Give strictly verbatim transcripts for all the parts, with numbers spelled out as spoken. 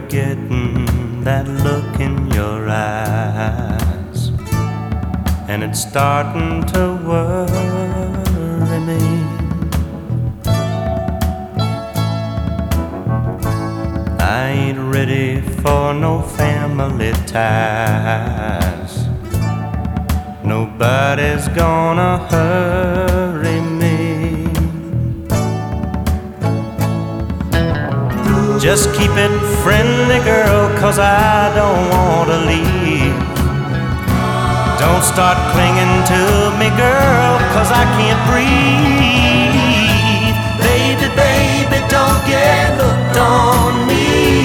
getting that look in your eyes, and it's starting to worry me. I ain't ready for no family ties. Nobody's gonna hurry me. Just keep it friendly, girl, 'cause I don't want to leave. Don't start clinging to me, girl, 'cause I can't breathe. Baby, baby, don't get hooked on me.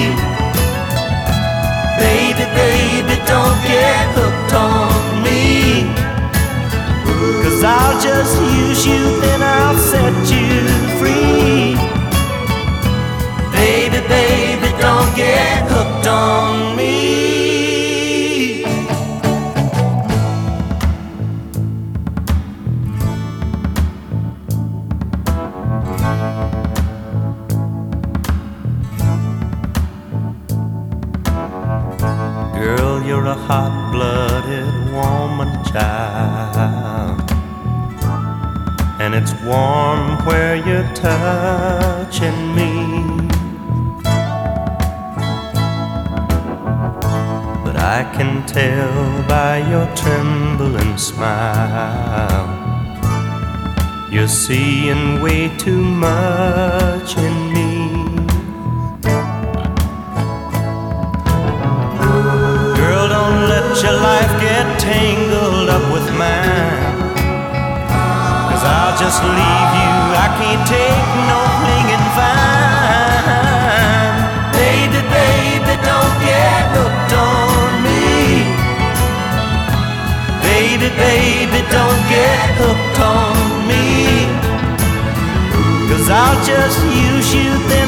Baby, baby, don't get hooked on me. 'Cause I'll just use you, then I'll set you free. Baby, baby, don't get hooked on me. Girl, you're a hot-blooded woman, child, and it's warm where you're touching me. But I can tell by your trembling smile you're seeing way too much in me. Girl, don't let your life get tangled up with mine, 'cause I'll just leave you. I can't take no clinging vine. Baby, baby, don't get hooked on me. Baby, baby, don't get hooked on me. 'Cause I'll just use you, then